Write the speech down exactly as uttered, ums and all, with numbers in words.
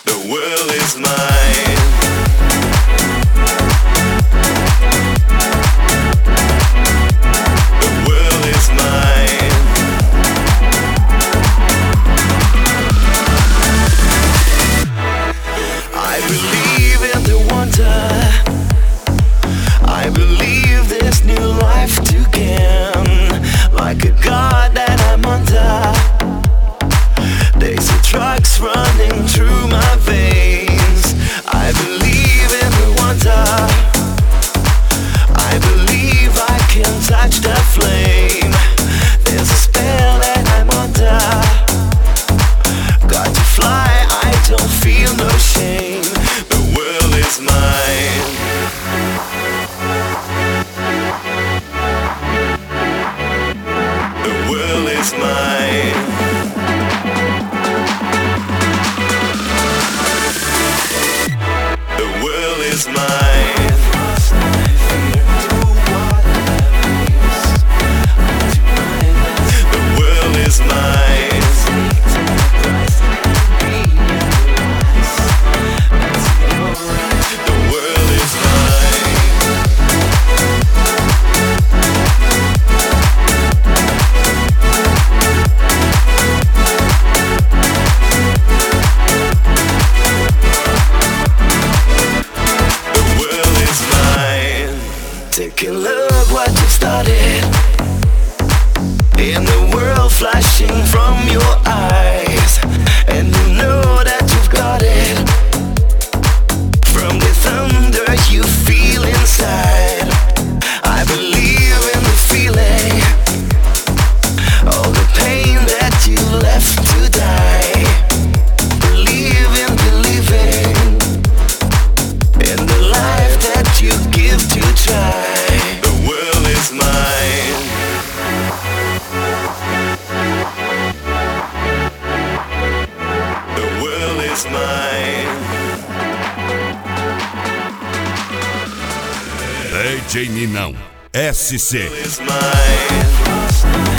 The world is mine. The world is mine. I believe in the wonder. I believe this new life to gain. Like a god that I'm under. There's a drugs running through my veins. I believe in the wonder. I believe I can touch the flame. There's a spell that I'm under. Got to fly, I don't feel no shame. The world is mine. The world is mine. The world is mine. The world is mine. The world is mine. Take a look what you've started. In the world flashing from your eyes, and you know that you've got it. From the thunder you feel inside, I believe in the feeling. All the pain that you left to die. Believe in believing in the life that you give to try. The world is mine. The world is mine. D J Ninão S C. The world is mine.